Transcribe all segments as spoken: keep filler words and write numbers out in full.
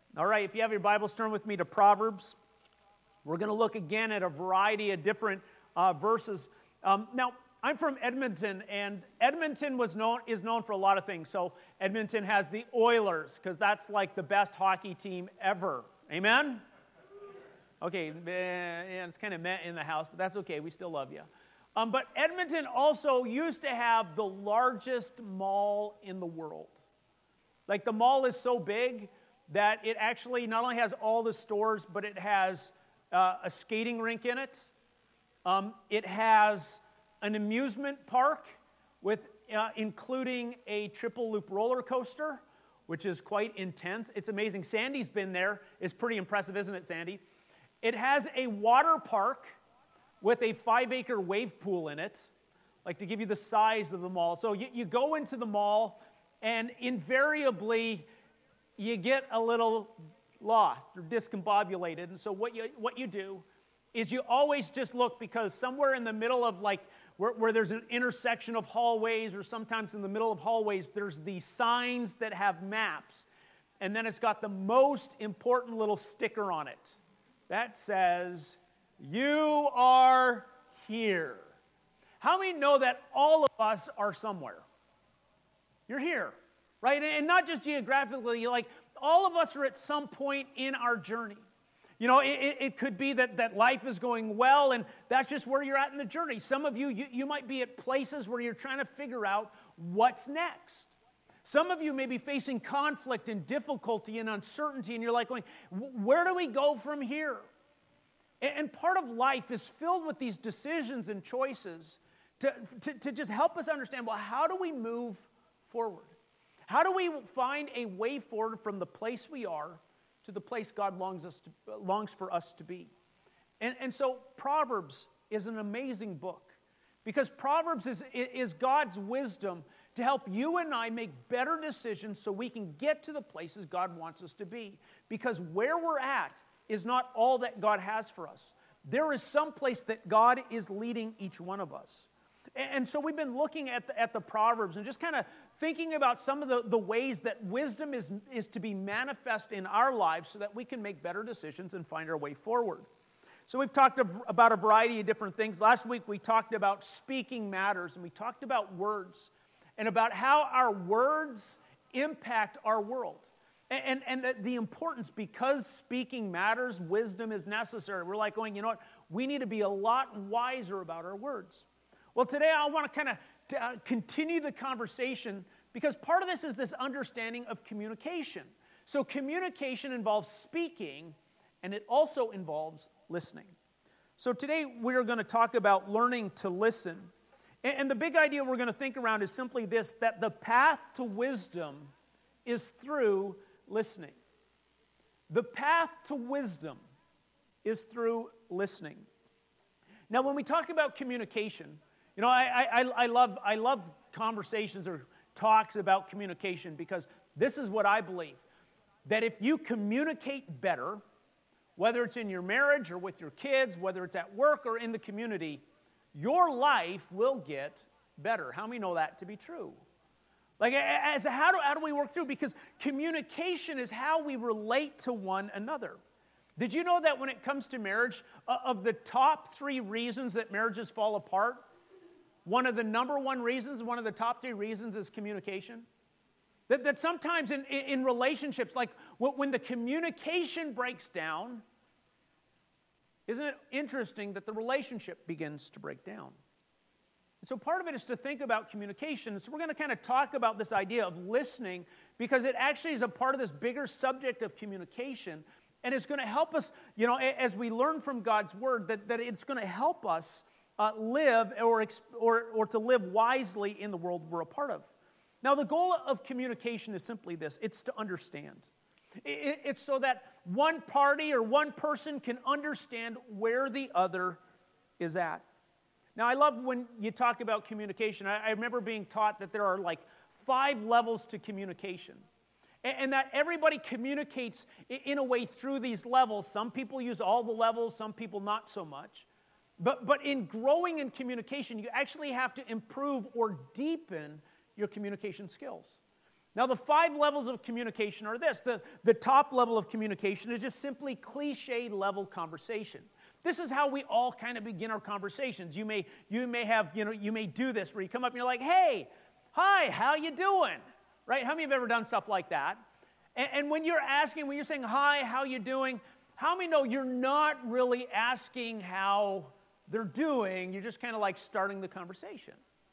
All right, if you have your Bibles, turn with me to Proverbs. We're going to look again at a variety of different uh, verses. Um, now, I'm from Edmonton, and Edmonton was known is known for a lot of things. So Edmonton has the Oilers, because that's like the best hockey team ever. Amen? Okay, yeah, it's kind of met in the house, but that's okay. We still love you. Um, but Edmonton also used to have the largest mall in the world. Like, the mall is so big that it actually not only has all the stores, but it has uh, a skating rink in it. Um, it has an amusement park with uh, including a triple loop roller coaster, which is quite intense. It's amazing. Sandy's been there. It's pretty impressive, isn't it, Sandy? It has a water park with a five-acre wave pool in it, like to give you the size of the mall. So you, you go into the mall, and invariably you get a little lost or discombobulated. And so what you what you do is you always just look, because somewhere in the middle of like where, where there's an intersection of hallways, or sometimes in the middle of hallways, there's these signs that have maps. And then it's got the most important little sticker on it that says, "You are here." How many know that all of us are somewhere? You're here, right? And not just geographically, like all of us are at some point in our journey. You know, it, it could be that, that life is going well, and that's just where you're at in the journey. Some of you, you, you might be at places where you're trying to figure out what's next. Some of you may be facing conflict and difficulty and uncertainty, and you're like going, where do we go from here? And, and part of life is filled with these decisions and choices to, to, to just help us understand, well, how do we move forward? How do we find a way forward from the place we are to the place God longs us to, longs for us to be? And, and so Proverbs is an amazing book, because Proverbs is, is God's wisdom to help you and I make better decisions so we can get to the places God wants us to be. Because where we're at is not all that God has for us. There is some place that God is leading each one of us. And so we've been looking at the, at the Proverbs and just kind of thinking about some of the, the ways that wisdom is, is to be manifest in our lives so that we can make better decisions and find our way forward. So we've talked about a variety of different things. Last week we talked about speaking matters, and we talked about words and about how our words impact our world. And, and, and the importance, because speaking matters, wisdom is necessary. We're like going, you know what, we need to be a lot wiser about our words. Well, today I want to kind of uh, continue the conversation, because part of this is this understanding of communication. So communication involves speaking, and it also involves listening. So today we're going to talk about learning to listen. And, and the big idea we're going to think around is simply this, that the path to wisdom is through listening. The path to wisdom is through listening. Now, when we talk about communication, you know, I, I, I, love, I love conversations or talks about communication, because this is what I believe, that if you communicate better, whether it's in your marriage or with your kids, whether it's at work or in the community, your life will get better. How many know that to be true? Like, as how do, how do we work through? Because communication is how we relate to one another. Did you know that when it comes to marriage, uh, of the top three reasons that marriages fall apart, one of the number one reasons, one of the top three reasons is communication? That, that sometimes in, in relationships, like when the communication breaks down, isn't it interesting that the relationship begins to break down? And so part of it is to think about communication. So we're going to kind of talk about this idea of listening, because it actually is a part of this bigger subject of communication. And it's going to help us, you know, as we learn from God's Word, that, that it's going to help us uh, live or, or, or to live wisely in the world we're a part of. Now, the goal of communication is simply this. It's to understand. It, it's so that one party or one person can understand where the other is at. Now, I love when you talk about communication. I, I remember being taught that there are like five levels to communication, and, and that everybody communicates in, in a way through these levels. Some people use all the levels, some people not so much. But, but in growing in communication, you actually have to improve or deepen your communication skills. Now, the five levels of communication are this. The, the top level of communication is just simply cliche level conversation. This is how we all kind of begin our conversations. You may, you may have, you know, you may do this where you come up and you're like, hey, hi, how you doing? Right? How many have ever done stuff like that? And, and when you're asking, when you're saying, hi, how you doing? How many know you're not really asking how they're doing? You're just kind of like starting the conversation.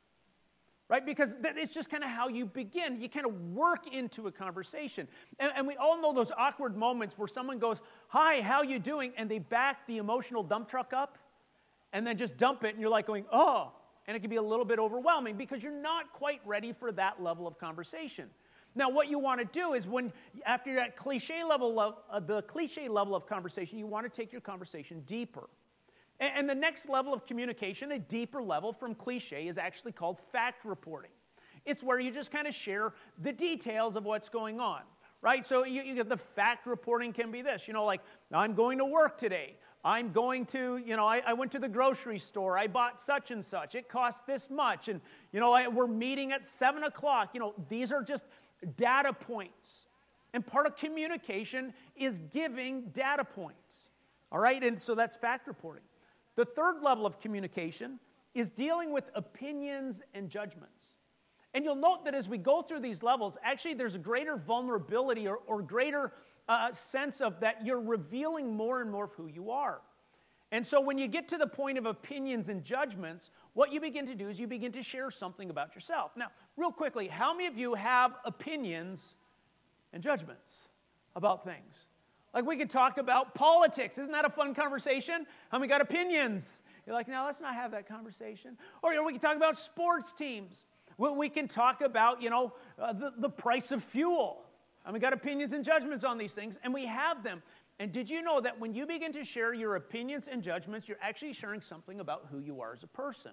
Right? Because it's just kind of how you begin. You kind of work into a conversation. And, and we all know those awkward moments where someone goes, hi, how you doing? And they back the emotional dump truck up and then just dump it. And you're like going, oh. And it can be a little bit overwhelming because you're not quite ready for that level of conversation. Now, what you want to do is when, after that cliche level of, uh, the cliche level of conversation, you want to take your conversation deeper. And the next level of communication, a deeper level from cliche, is actually called fact reporting. It's where you just kind of share the details of what's going on, right? So you, you get the fact reporting can be this, you know, like, I'm going to work today. I'm going to, you know, I, I went to the grocery store. I bought such and such. It costs this much. And, you know, I, we're meeting at seven o'clock. You know, these are just data points. And part of communication is giving data points, all right? And so that's fact reporting. The third level of communication is dealing with opinions and judgments. And you'll note that as we go through these levels, actually there's a greater vulnerability or, or greater uh, sense of that you're revealing more and more of who you are. And so when you get to the point of opinions and judgments, what you begin to do is you begin to share something about yourself. Now, real quickly, how many of you have opinions and judgments about things? Like we could talk about politics. Isn't that a fun conversation? How many got opinions? You're like, no, let's not have that conversation. Or you know, we can talk about sports teams. We, we can talk about, you know, uh, the, the price of fuel. And we got opinions and judgments on these things, and we have them. And did you know that when you begin to share your opinions and judgments, you're actually sharing something about who you are as a person?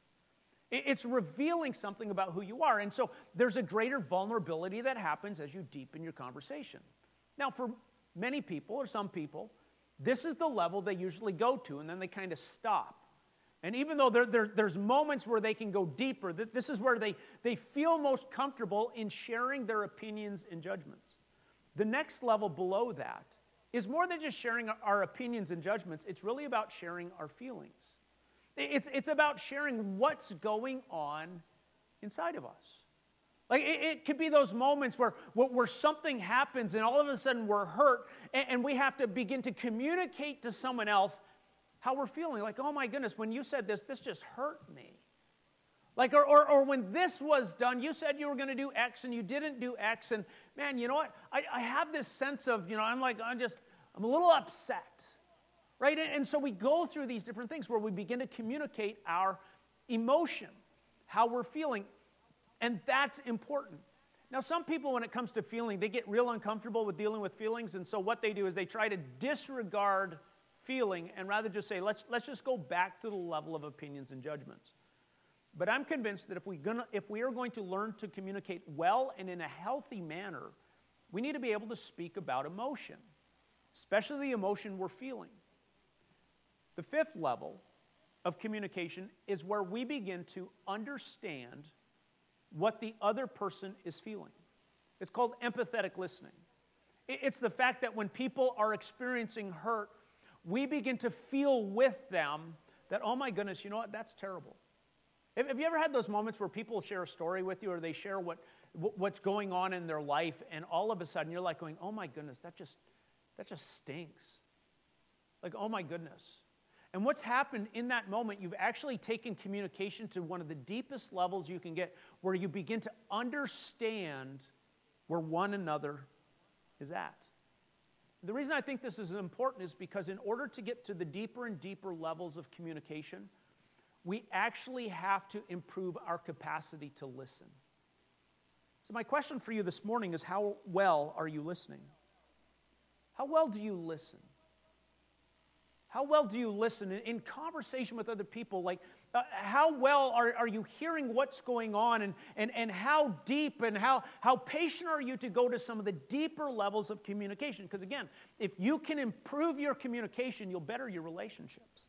It, it's revealing something about who you are. And so there's a greater vulnerability that happens as you deepen your conversation. Now, for many people, or some people, this is the level they usually go to, and then they kind of stop. And even though there, there, there's moments where they can go deeper, this is where they, they feel most comfortable in sharing their opinions and judgments. The next level below that is more than just sharing our opinions and judgments. It's really about sharing our feelings. It's, it's about sharing what's going on inside of us. Like it, it could be those moments where, where something happens and all of a sudden we're hurt and, and we have to begin to communicate to someone else how we're feeling. Like, oh my goodness, when you said this, this just hurt me. Like, or, or, or when this was done, you said you were going to do X and you didn't do X. And man, you know what? I, I have this sense of, you know, I'm like, I'm just, I'm a little upset. Right? And, and so we go through these different things where we begin to communicate our emotion, how we're feeling. And that's important. Now, some people, when it comes to feeling, they get real uncomfortable with dealing with feelings. And so what they do is they try to disregard feeling and rather just say, let's, let's just go back to the level of opinions and judgments. But I'm convinced that if, we gonna, if we are going to learn to communicate well and in a healthy manner, we need to be able to speak about emotion, especially the emotion we're feeling. The fifth level of communication is where we begin to understand what the other person is feeling. It's called empathetic listening. It's the fact that when people are experiencing hurt, we begin to feel with them that, oh my goodness, you know what, that's terrible. Have you ever had those moments where people share a story with you or they share what, what's going on in their life and all of a sudden you're like going, oh my goodness, that just, that just stinks. Like, oh my goodness. And what's happened in that moment, you've actually taken communication to one of the deepest levels you can get where you begin to understand where one another is at. The reason I think this is important is because in order to get to the deeper and deeper levels of communication, we actually have to improve our capacity to listen. So my question for you this morning is, how well are you listening? How well do you listen? How well do you listen in, in conversation with other people? Like, uh, how well are, are you hearing what's going on? And, and, and how deep and how, how patient are you to go to some of the deeper levels of communication? Because again, if you can improve your communication, you'll better your relationships.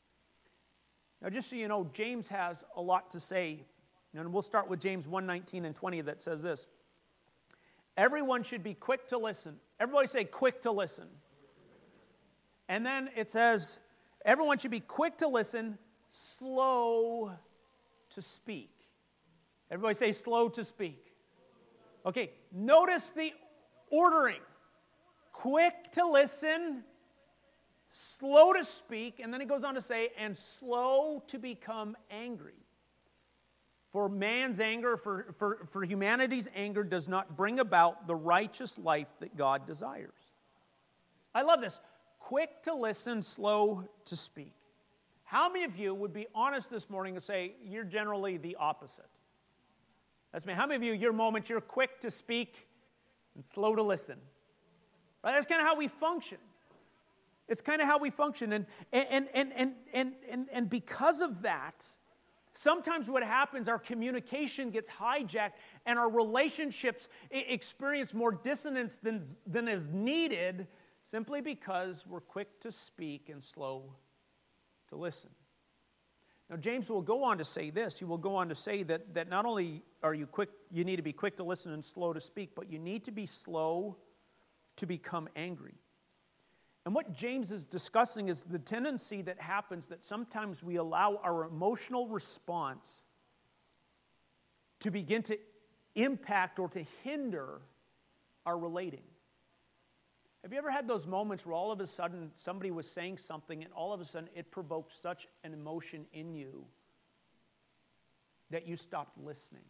Now, just so you know, James has a lot to say. And we'll start with James one nineteen and twenty that says this. Everyone should be quick to listen. Everybody say quick to listen. And then it says, everyone should be quick to listen, slow to speak. Everybody say slow to speak. Okay, notice the ordering. Quick to listen, slow to speak, and then he goes on to say, and slow to become angry. For man's anger, for, for, for humanity's anger, does not bring about the righteous life that God desires. I love this. Quick to listen, slow to speak. How many of you would be honest this morning and say, you're generally the opposite? That's me. How many of you, your moment, you're quick to speak and slow to listen? Right? That's kind of how we function. It's kind of how we function. And, and, and, and, and, and, and because of that, sometimes what happens, our communication gets hijacked and our relationships experience more dissonance than, than is needed simply because we're quick to speak and slow to listen. Now, James will go on to say this. He will go on to say that, that not only are you quick, you need to be quick to listen and slow to speak, but you need to be slow to become angry. And what James is discussing is the tendency that happens that sometimes we allow our emotional response to begin to impact or to hinder our relating. Have you ever had those moments where all of a sudden somebody was saying something and all of a sudden it provoked such an emotion in you that you stopped listening?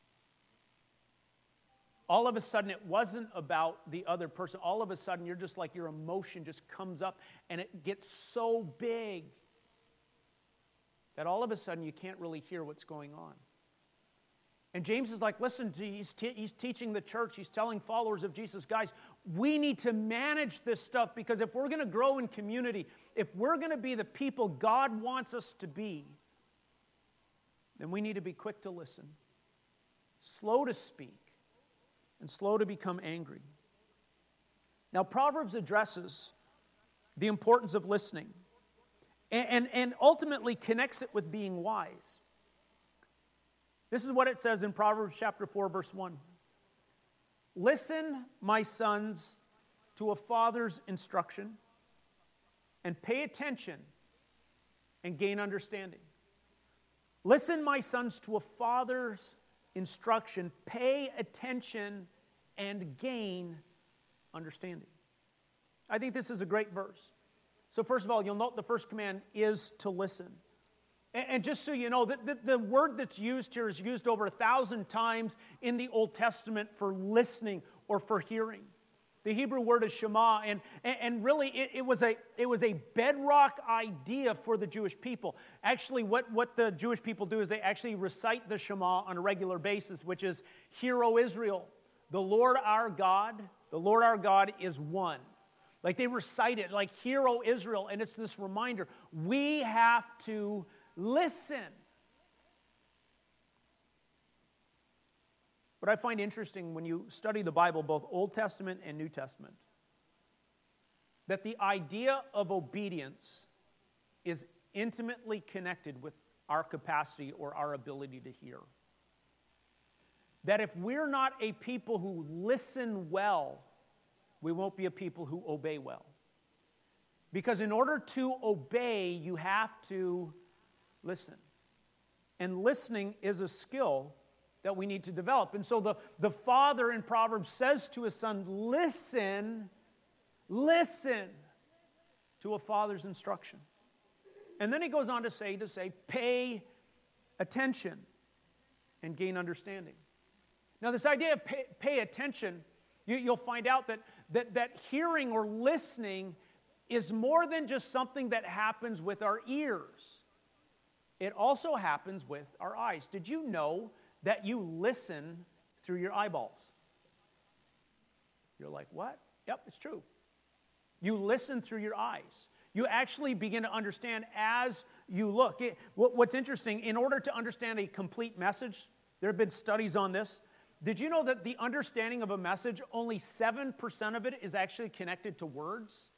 All of a sudden it wasn't about the other person. All of a sudden you're just like your emotion just comes up and it gets so big that all of a sudden you can't really hear what's going on. And James is like, listen, he's, te- he's teaching the church. He's telling followers of Jesus, guys, we need to manage this stuff because if we're going to grow in community, if we're going to be the people God wants us to be, then we need to be quick to listen, slow to speak, and slow to become angry. Now, Proverbs addresses the importance of listening and, and, and ultimately connects it with being wise. This is what it says in Proverbs chapter four, verse one. Listen, my sons, to a father's instruction, and pay attention and gain understanding. Listen, my sons, to a father's instruction, pay attention and gain understanding. I think this is a great verse. So first of all, you'll note the first command is to listen. And just so you know, the, the, the word that's used here is used over a thousand times in the Old Testament for listening or for hearing. The Hebrew word is shema, and, and really it, it, was a, it was a bedrock idea for the Jewish people. Actually, what, what the Jewish people do is they actually recite the Shema on a regular basis, which is, Hear, O Israel, the Lord our God, the Lord our God is one. Like they recite it, like, Hear, O Israel, and it's this reminder, we have to listen. What I find interesting when you study the Bible, both Old Testament and New Testament, that the idea of obedience is intimately connected with our capacity or our ability to hear. That if we're not a people who listen well, we won't be a people who obey well. Because in order to obey, you have to listen. And listening is a skill that we need to develop. And so the, the father in Proverbs says to his son, listen, listen to a father's instruction. And then he goes on to say, to say, pay attention and gain understanding. Now this idea of pay, pay attention, you, you'll find out that, that, that hearing or listening is more than just something that happens with our ears. It also happens with our eyes. Did you know that you listen through your eyeballs? You're like, what? Yep, it's true. You listen through your eyes. You actually begin to understand as you look. It, what's interesting, in order to understand a complete message, there have been studies on this. Did you know that the understanding of a message, only seven percent of it is actually connected to words?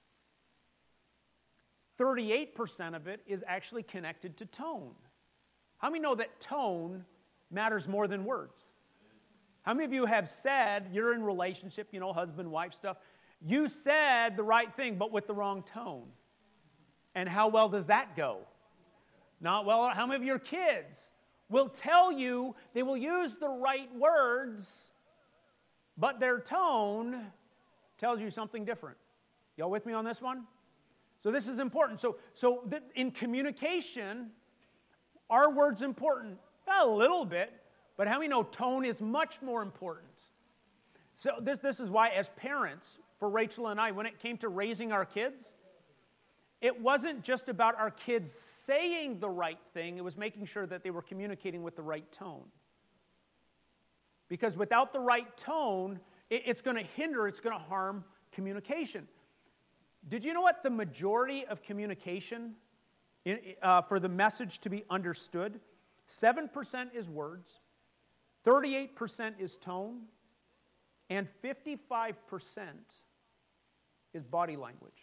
thirty-eight percent of it is actually connected to tone. How many know that tone matters more than words? How many of you have said, you're in relationship, you know, husband, wife stuff, you said the right thing, but with the wrong tone? And how well does that go? Not well. How many of your kids will tell you, they will use the right words, but their tone tells you something different? Y'all with me on this one? So this is important. So, so th- in communication, are words important? A little bit, but how many know tone is much more important? So this, this is why, as parents, for Rachel and I, when it came to raising our kids, it wasn't just about our kids saying the right thing, it was making sure that they were communicating with the right tone. Because without the right tone, it, it's going to hinder, it's going to harm communication. Did you know what the majority of communication in, uh, for the message to be understood? seven percent is words, thirty-eight percent is tone, and fifty-five percent is body language.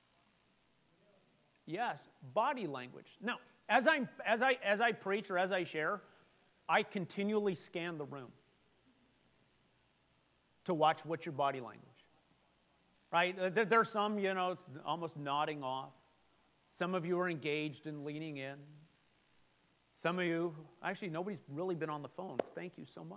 Yes, body language. Now, as I as I as I preach or as I share, I continually scan the room to watch what's your body language. Right? There, there's some, you know, almost nodding off. Some of you are engaged and leaning in. Some of you, actually, nobody's really been on the phone. Thank you so much.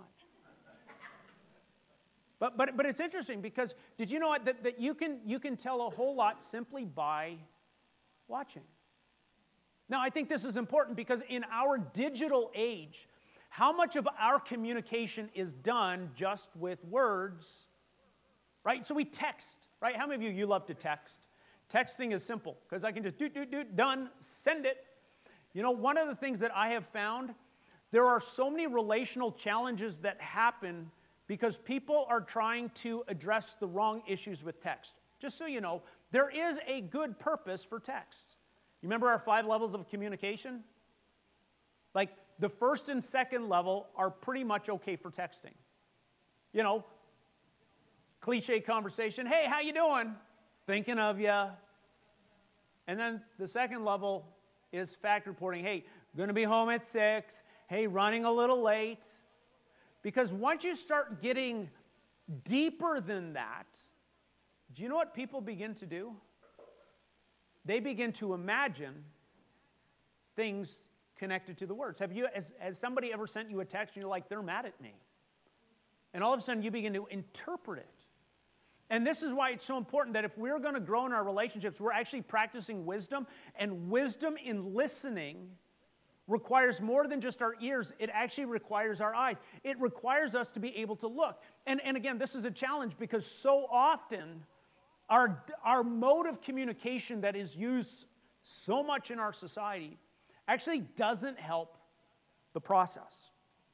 But but but it's interesting because did you know what, that, that you can you can tell a whole lot simply by watching. Now, I think this is important because in our digital age, how much of our communication is done just with words, right? So we text, right? How many of you, you love to text? Texting is simple because I can just do, do, do, done, send it. You know, one of the things that I have found, there are so many relational challenges that happen because people are trying to address the wrong issues with text. Just so you know, there is a good purpose for text. You remember our five levels of communication? Like, the first and second level are pretty much okay for texting. You know, cliche conversation, hey, how you doing? Thinking of you. And then the second level is fact reporting. Hey, going to be home at six. Hey, running a little late. Because once you start getting deeper than that, do you know what people begin to do? They begin to imagine things connected to the words. Have you, has, has somebody ever sent you a text and you're like, they're mad at me? And all of a sudden you begin to interpret it. And this is why it's so important that if we're going to grow in our relationships, we're actually practicing wisdom. And wisdom in listening requires more than just our ears. It actually requires our eyes. It requires us to be able to look. And, and again, this is a challenge because so often our, our mode of communication that is used so much in our society actually doesn't help the process.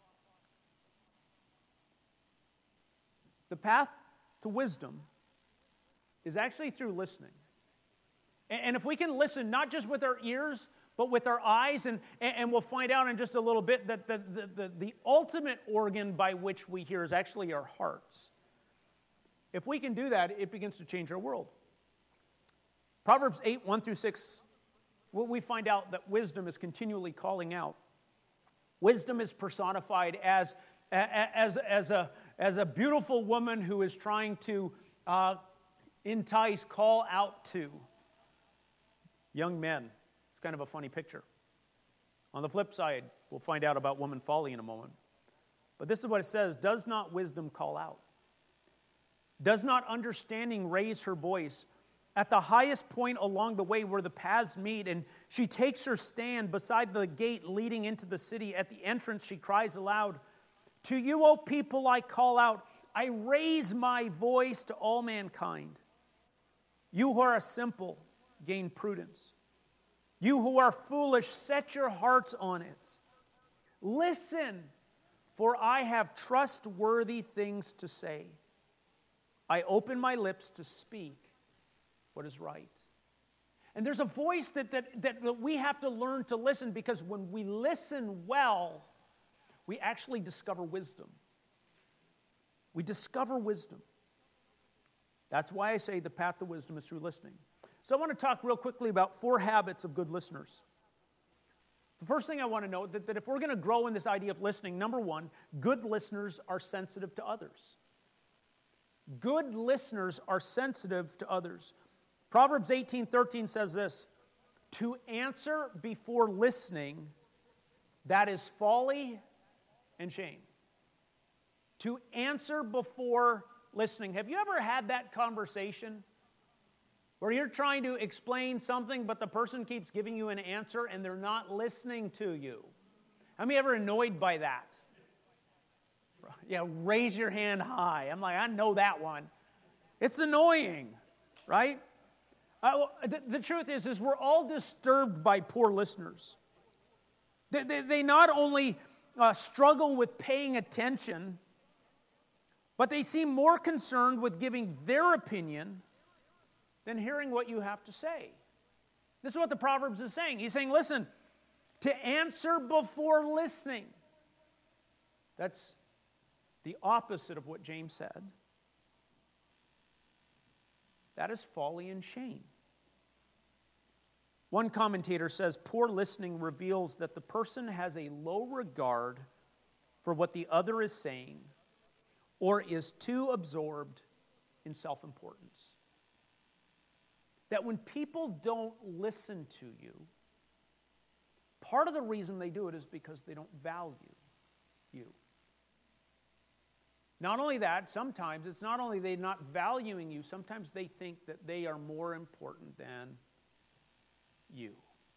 The path to wisdom is actually through listening. And if we can listen not just with our ears, but with our eyes, and, and we'll find out in just a little bit that the, the, the, the ultimate organ by which we hear is actually our hearts. If we can do that, it begins to change our world. Proverbs eight, one through six, we find out that wisdom is continually calling out. Wisdom is personified as, as, as, a, as a beautiful woman who is trying to uh, entice, call out to young men. It's kind of a funny picture. On the flip side, we'll find out about woman folly in a moment. But this is what it says: does not wisdom call out? Does not understanding raise her voice? At the highest point along the way where the paths meet, and she takes her stand beside the gate leading into the city. At the entrance she cries aloud, to you, O people, I call out. I raise my voice to all mankind. You who are simple, gain prudence. You who are foolish, set your hearts on it. Listen, for I have trustworthy things to say. I open my lips to speak what is right. And there's a voice that, that, that, that we have to learn to listen, because when we listen well, we actually discover wisdom. We discover wisdom. That's why I say the path to wisdom is through listening. So I want to talk real quickly about four habits of good listeners. The first thing I want to note that, that if we're going to grow in this idea of listening, number one, good listeners are sensitive to others. Good listeners are sensitive to others. Proverbs eighteen thirteen says this, to answer before listening, that is folly and shame. To answer before listening. Have you ever had that conversation where you're trying to explain something, but the person keeps giving you an answer and they're not listening to you? How many ever annoyed by that? Yeah, raise your hand high. I'm like, I know that one. It's annoying, right? Uh, the, the truth is, is we're all disturbed by poor listeners. They, they, they not only uh, struggle with paying attention, but they seem more concerned with giving their opinion than hearing what you have to say. This is what the Proverbs is saying. He's saying, listen, to answer before listening. That's the opposite of what James said. That is folly and shame. One commentator says, poor listening reveals that the person has a low regard for what the other is saying or is too absorbed in self-importance. That when people don't listen to you, part of the reason they do it is because they don't value you. Not only that, sometimes it's not only they not valuing you, sometimes they think that they are more important than you.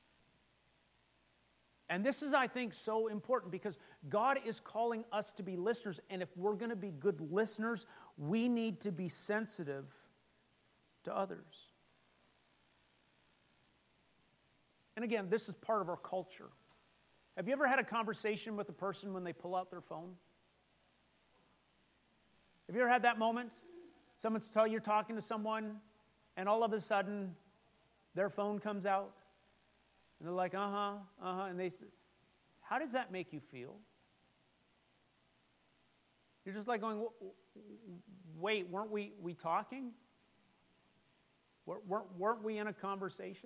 And this is, I think, so important because God is calling us to be listeners, and if we're going to be good listeners, we need to be sensitive to others. And again, this is part of our culture. Have you ever had a conversation with a person when they pull out their phone? Have you ever had that moment? Someone's tell you're talking to someone, and all of a sudden, their phone comes out, and they're like, uh-huh, uh-huh, and they say, how does that make you feel? You're just like going, wait, weren't we, we talking? Weren't, weren't we in a conversation?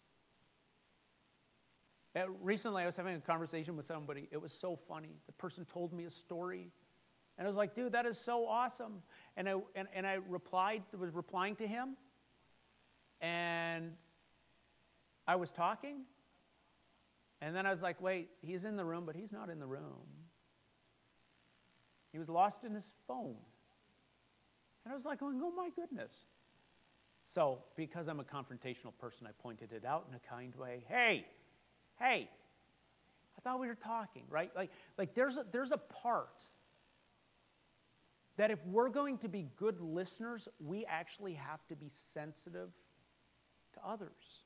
Uh, recently, I was having a conversation with somebody. It was so funny. The person told me a story, and I was like, dude, that is so awesome. And I, and, and I replied, was replying to him, and I was talking, and then I was like, wait, he's in the room, but he's not in the room. He was lost in his phone. And I was like going, oh my goodness. So, because I'm a confrontational person, I pointed it out in a kind way. Hey, hey, I thought we were talking, right? Like, like there's a, there's a part that if we're going to be good listeners, we actually have to be sensitive to others.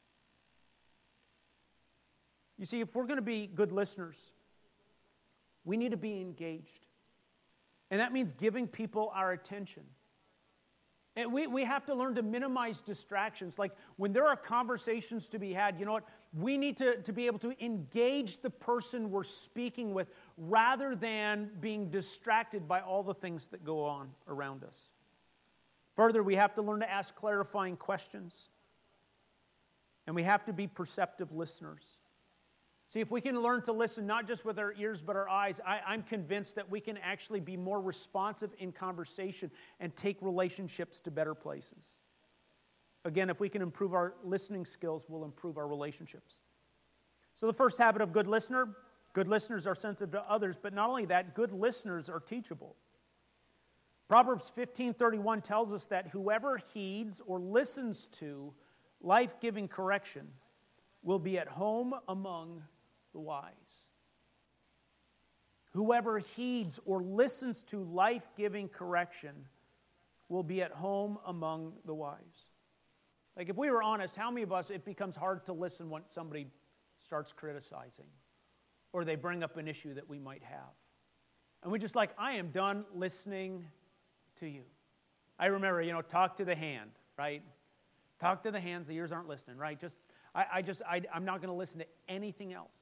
You see, if we're going to be good listeners, we need to be engaged. And that means giving people our attention. And we, we have to learn to minimize distractions. Like when there are conversations to be had, you know what? We need to, to be able to engage the person we're speaking with rather than being distracted by all the things that go on around us. Further, we have to learn to ask clarifying questions. And we have to be perceptive listeners. See, if we can learn to listen not just with our ears but our eyes, I, I'm convinced that we can actually be more responsive in conversation and take relationships to better places. Again, if we can improve our listening skills, we'll improve our relationships. So the first habit of good listener, good listeners are sensitive to others, but not only that, good listeners are teachable. Proverbs fifteen thirty-one tells us that whoever heeds or listens to life-giving correction will be at home among the wise. Whoever heeds or listens to life-giving correction will be at home among the wise. Like if we were honest, how many of us, it becomes hard to listen when somebody starts criticizing or they bring up an issue that we might have. And we're just like, I am done listening to you. I remember, you know, talk to the hand, right? Talk to the hands, the ears aren't listening, right? Just, I, I just, I, I'm not going to listen to anything else.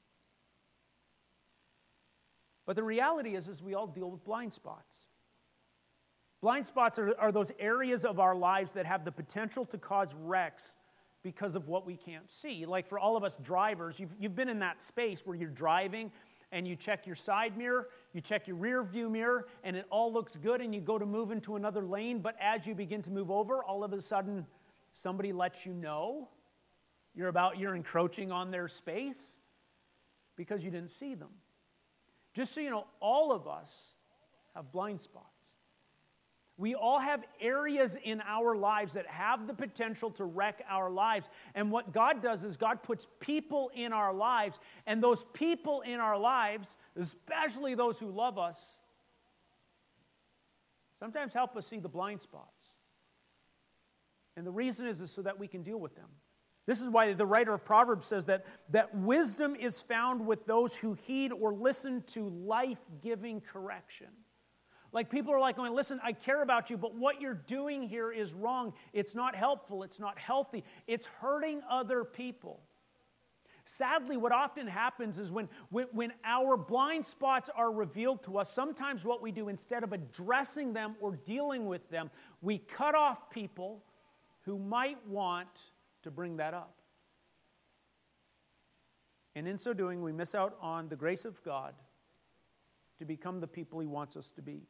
But the reality is, is we all deal with blind spots. Blind spots are, are those areas of our lives that have the potential to cause wrecks because of what we can't see. Like for all of us drivers, you've, you've been in that space where you're driving and you check your side mirror, you check your rear view mirror, and it all looks good, and you go to move into another lane, but as you begin to move over, all of a sudden, somebody lets you know you're about, you're encroaching on their space because you didn't see them. Just so you know, all of us have blind spots. We all have areas in our lives that have the potential to wreck our lives. And what God does is God puts people in our lives, and those people in our lives, especially those who love us, sometimes help us see the blind spots. And the reason is, is so that we can deal with them. This is why the writer of Proverbs says that, that wisdom is found with those who heed or listen to life-giving correction. Like people are like going, listen, I care about you, but what you're doing here is wrong. It's not helpful. It's not healthy. It's hurting other people. Sadly, what often happens is when, when, when our blind spots are revealed to us, sometimes what we do, instead of addressing them or dealing with them, we cut off people who might want to bring that up. And in so doing, we miss out on the grace of God to become the people He wants us to be.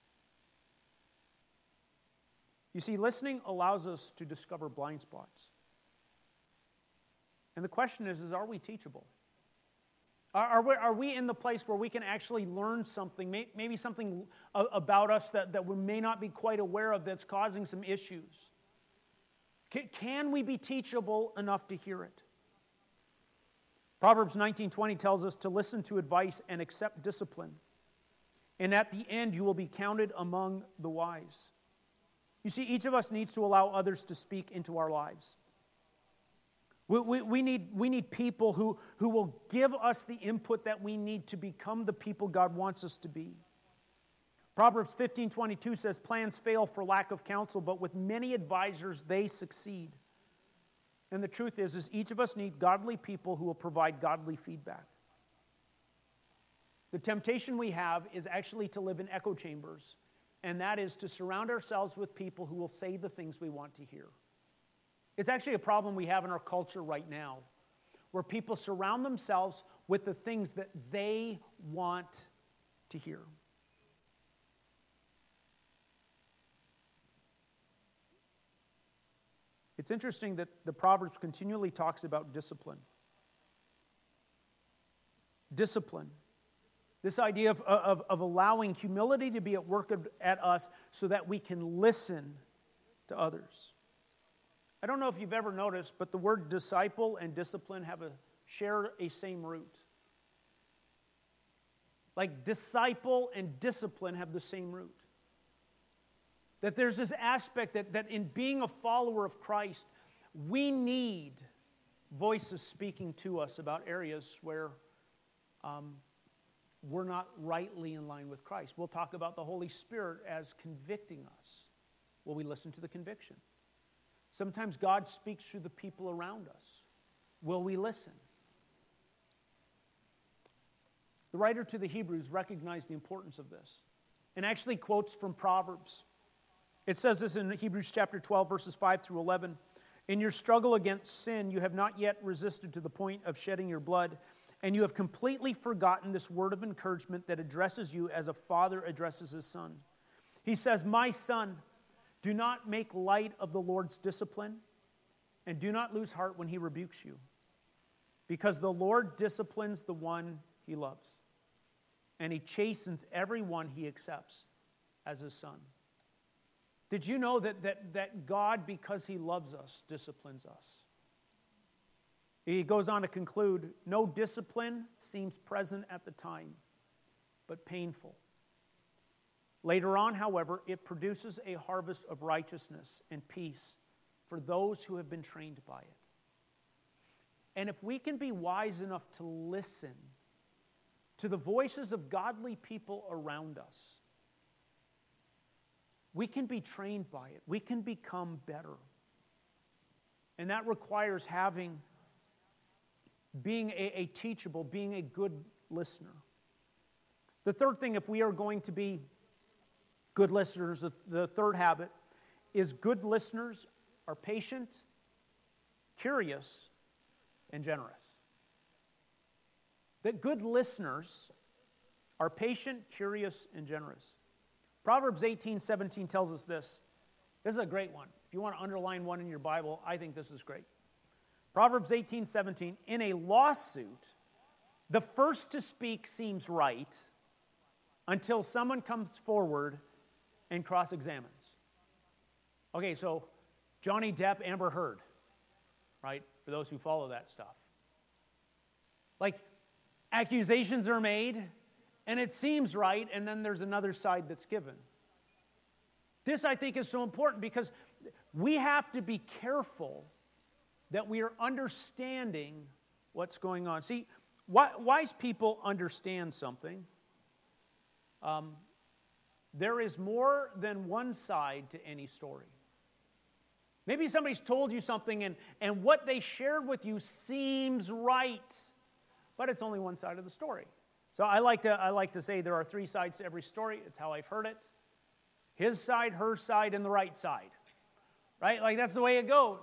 You see, listening allows us to discover blind spots. And the question is, is are we teachable? Are, are, we, are we in the place where we can actually learn something, may, maybe something about us that, that we may not be quite aware of that's causing some issues? Can, can we be teachable enough to hear it? Proverbs nineteen twenty tells us to listen to advice and accept discipline. And at the end, you will be counted among the wise. You see, each of us needs to allow others to speak into our lives. We, we, we, need, we need people who, who will give us the input that we need to become the people God wants us to be. Proverbs fifteen twenty-two says, plans fail for lack of counsel, but with many advisors they succeed. And the truth is, is each of us need godly people who will provide godly feedback. The temptation we have is actually to live in echo chambers, and that is to surround ourselves with people who will say the things we want to hear. It's actually a problem we have in our culture right now, where people surround themselves with the things that they want to hear. It's interesting that the Proverbs continually talks about discipline. Discipline. This idea of, of, of allowing humility to be at work at us so that we can listen to others. I don't know if you've ever noticed, but the word disciple and discipline have a share a same root. Like disciple and discipline have the same root. That there's this aspect that, that in being a follower of Christ, we need voices speaking to us about areas where um, we're not rightly in line with Christ. We'll talk about the Holy Spirit as convicting us. Will we listen to the conviction? Sometimes God speaks through the people around us. Will we listen? The writer to the Hebrews recognized the importance of this and actually quotes from Proverbs. It says this in Hebrews chapter twelve, verses five through eleven. In your struggle against sin, you have not yet resisted to the point of shedding your blood, and you have completely forgotten this word of encouragement that addresses you as a father addresses his son. He says, my son, do not make light of the Lord's discipline, and do not lose heart when he rebukes you, because the Lord disciplines the one he loves, and he chastens everyone he accepts as his son. Did you know that, that, that God, because he loves us, disciplines us? He goes on to conclude, no discipline seems present at the time, but painful. Later on, however, it produces a harvest of righteousness and peace for those who have been trained by it. And if we can be wise enough to listen to the voices of godly people around us, we can be trained by it. We can become better. And that requires having, being a, a teachable, being a good listener. The third thing, if we are going to be good listeners, the, the third habit is good listeners are patient curious, and generous. That good listeners are patient, curious, and generous. Proverbs eighteen seventeen tells us this. This is a great one. If you want to underline one in your Bible, I think this is great. Proverbs eighteen seventeen, in a lawsuit, the first to speak seems right until someone comes forward and cross-examines. Okay, so Johnny Depp, Amber Heard, right? For those who follow that stuff. Like, accusations are made, and it seems right, and then there's another side that's given. This, I think, is so important because we have to be careful that we are understanding what's going on. See, wise people understand something. Um, there is more than one side to any story. Maybe somebody's told you something and, and what they shared with you seems right, but it's only one side of the story. So I like to, I like to say there are three sides to every story. It's how I've heard it. His side, her side, and the right side. Right? Like that's the way it goes.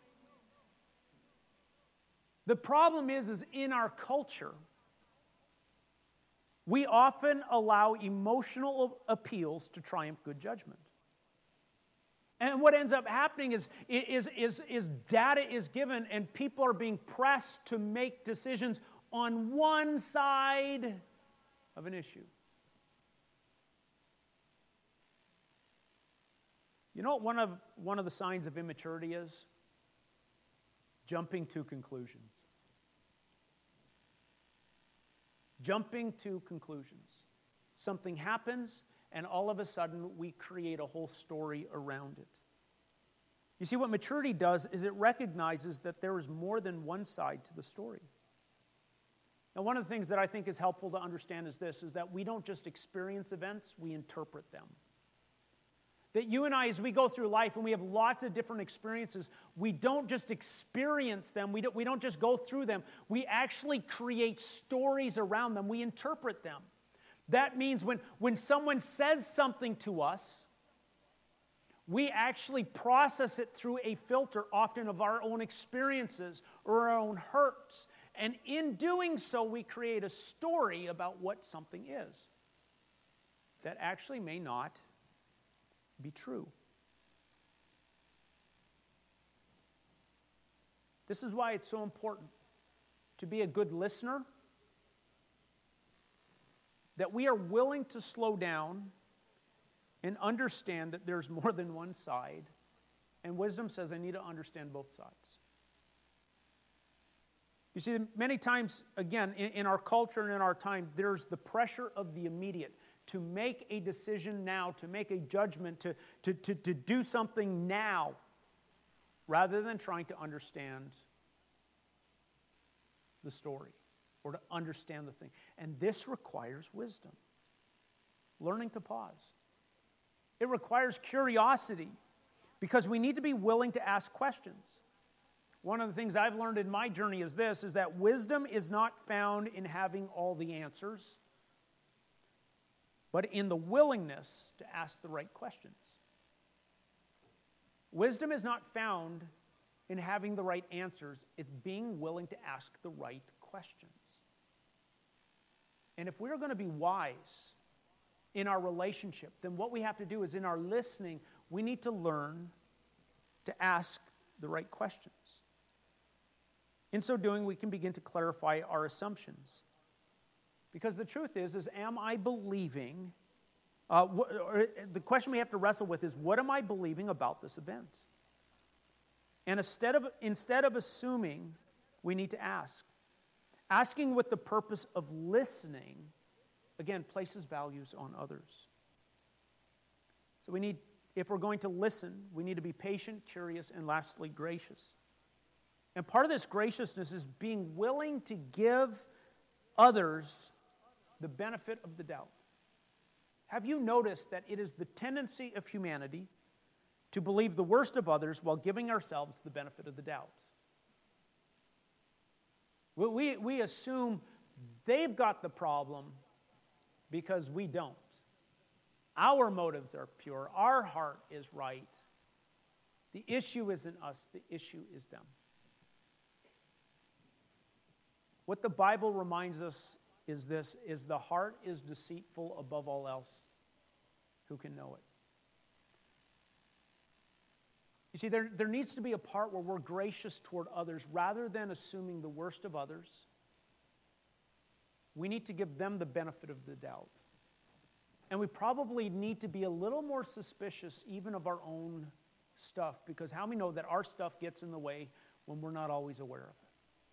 The problem is, is in our culture, we often allow emotional appeals to triumph good judgment. And what ends up happening is, is, is, is data is given and people are being pressed to make decisions on one side of an issue. You know what one of, one of the signs of immaturity is? Jumping to conclusions. Jumping to conclusions. Something happens, and all of a sudden we create a whole story around it. You see, what maturity does is it recognizes that there is more than one side to the story. Now, one of the things that I think is helpful to understand is this, is that we don't just experience events, we interpret them. That you and I, as we go through life and we have lots of different experiences, we don't just experience them, we don't, we don't just go through them, we actually create stories around them, we interpret them. That means when, when someone says something to us, we actually process it through a filter, often of our own experiences or our own hurts. And in doing so, we create a story about what something is that actually may not be true. This is why it's so important to be a good listener, that we are willing to slow down and understand that there's more than one side. And wisdom says I need to understand both sides. You see, many times, again, in, in our culture and in our time, there's the pressure of the immediate. To make a decision now, to make a judgment, to, to, to, to do something now, rather than trying to understand the story or to understand the thing. And this requires wisdom, learning to pause. It requires curiosity because we need to be willing to ask questions. One of the things I've learned in my journey is this, is that wisdom is not found in having all the answers, but in the willingness to ask the right questions. Wisdom is not found in having the right answers. It's being willing to ask the right questions. And if we're going to be wise in our relationship, then what we have to do is in our listening, we need to learn to ask the right questions. In so doing, we can begin to clarify our assumptions. Because the truth is, is am I believing, uh, wh- the question we have to wrestle with is, what am I believing about this event? And instead of, instead of assuming, we need to ask. Asking with the purpose of listening, again, places values on others. So we need, if we're going to listen, we need to be patient, curious, and lastly, gracious. And part of this graciousness is being willing to give others the benefit of the doubt. Have you noticed that it is the tendency of humanity to believe the worst of others while giving ourselves the benefit of the doubt? We, we, we assume they've got the problem because we don't. Our motives are pure. Our heart is right. The issue isn't us. The issue is them. What the Bible reminds us is this, is the heart is deceitful above all else. Who can know it? You see, there, there needs to be a part where we're gracious toward others rather than assuming the worst of others. We need to give them the benefit of the doubt. And we probably need to be a little more suspicious even of our own stuff, because how many know that our stuff gets in the way when we're not always aware of it?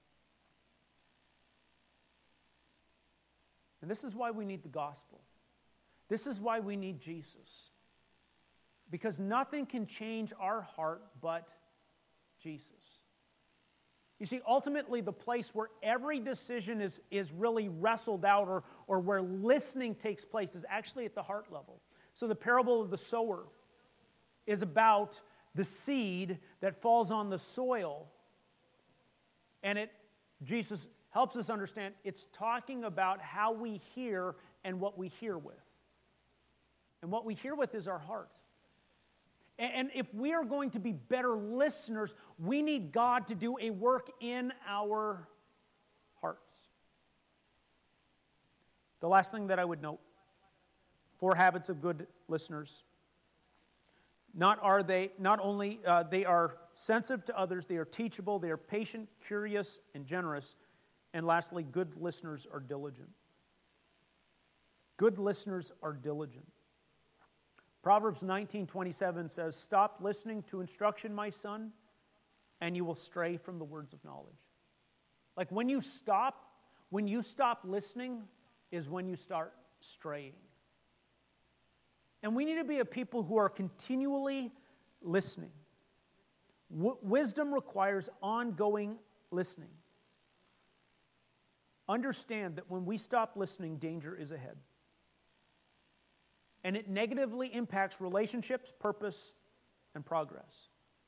And this is why we need the gospel. This is why we need Jesus. Because nothing can change our heart but Jesus. You see, ultimately, the place where every decision is, is really wrestled out, or, or where listening takes place, is actually at the heart level. So the parable of the sower is about the seed that falls on the soil. And it, Jesus helps us understand, it's talking about how we hear and what we hear with. And what we hear with is our heart. And if we are going to be better listeners, we need God to do a work in our hearts. The last thing that I would note, four habits of good listeners. Not are they not only uh, they are sensitive to others, they are teachable, they are patient, curious, and generous. And lastly, good listeners are diligent. Good listeners are diligent. Proverbs nineteen twenty-seven says, "Stop listening to instruction, my son, and you will stray from the words of knowledge." Like when you stop, when you stop listening is when you start straying. And we need to be a people who are continually listening. W- wisdom requires ongoing listening. Understand that when we stop listening, danger is ahead. And it negatively impacts relationships, purpose, and progress.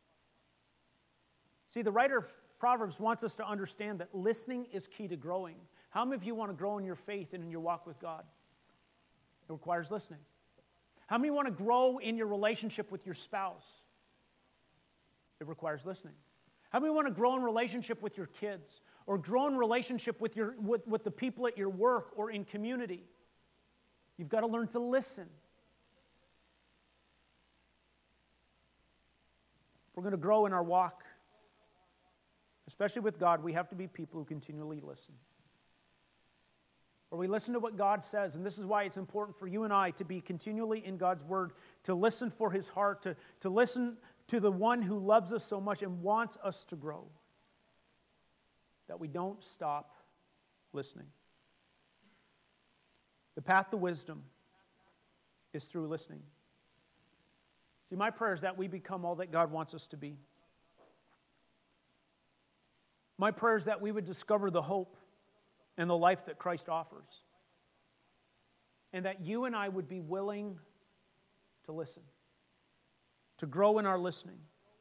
See, the writer of Proverbs wants us to understand that listening is key to growing. How many of you want to grow in your faith and in your walk with God? It requires listening. How many want to grow in your relationship with your spouse? It requires listening. How many want to grow in relationship with your kids, or grow in relationship with, your, with, with the people at your work or in community? You've got to learn to listen. If we're going to grow in our walk, especially with God, we have to be people who continually listen. Or we listen to what God says, and this is why it's important for you and I to be continually in God's Word, to listen for His heart, to, to listen to the one who loves us so much and wants us to grow. That we don't stop listening. The path to wisdom is through listening. See, my prayer is that we become all that God wants us to be. My prayer is that we would discover the hope and the life that Christ offers. And that you and I would be willing to listen, to grow in our listening,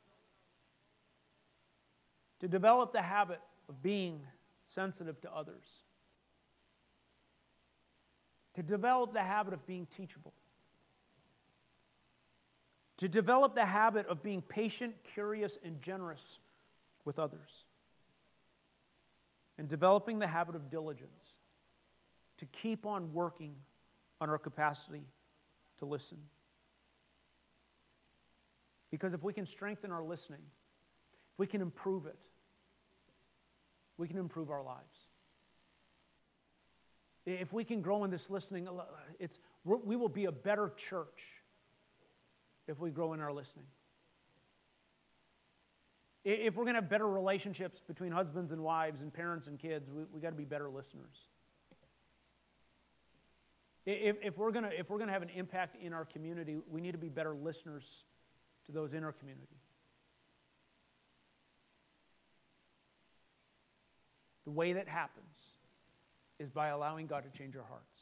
to develop the habit of being sensitive to others, to develop the habit of being teachable, to develop the habit of being patient, curious, and generous with others, and developing the habit of diligence, to keep on working on our capacity to listen. Because if we can strengthen our listening, if we can improve it, we can improve our lives. If we can grow in this listening, it's, we will be a better church if we grow in our listening. If we're going to have better relationships between husbands and wives and parents and kids, we, we got to be better listeners. If, if we're going to if we're going to have an impact in our community, we need to be better listeners to those in our community. The way that happens is by allowing God to change our hearts.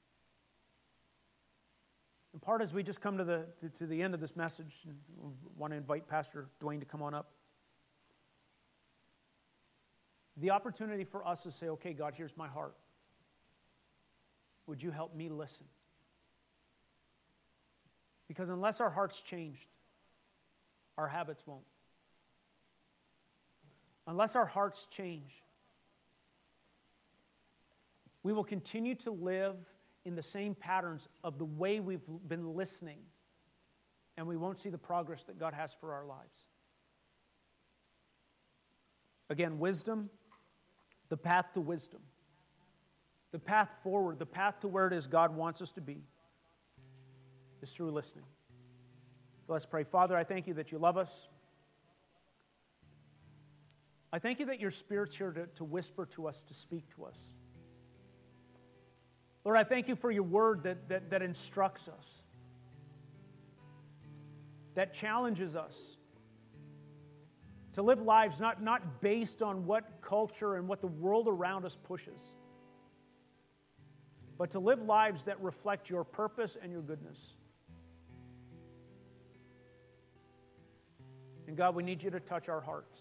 In part, as we just come to the to, to the end of this message, and we want to invite Pastor Dwayne to come on up. The opportunity for us to say, okay, God, here's my heart. Would you help me listen? Because unless our heart's changed, our habits won't. Unless our hearts change, we will continue to live in the same patterns of the way we've been listening, and we won't see the progress that God has for our lives. Again, wisdom, the path to wisdom, the path forward, the path to where it is God wants us to be, is through listening. So let's pray. Father, I thank you that you love us. I thank you that your Spirit's here to, to whisper to us, to speak to us. Lord, I thank you for your word that, that, that instructs us, that challenges us to live lives not, not based on what culture and what the world around us pushes, but to live lives that reflect your purpose and your goodness. And God, we need you to touch our hearts.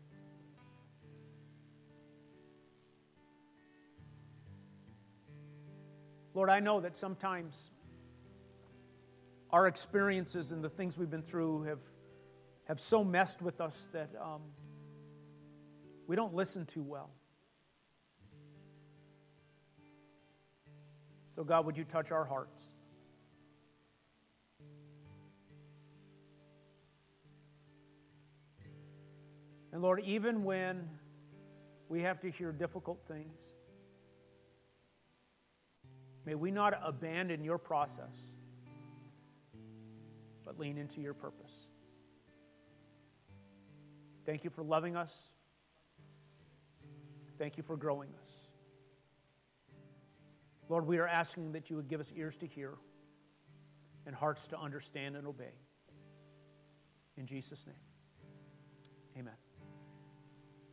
Lord, I know that sometimes our experiences and the things we've been through have, have so messed with us that um, we don't listen too well. So God, would you touch our hearts? And Lord, even when we have to hear difficult things, may we not abandon your process, but lean into your purpose. Thank you for loving us. Thank you for growing us. Lord, we are asking that you would give us ears to hear and hearts to understand and obey. In Jesus' name, amen.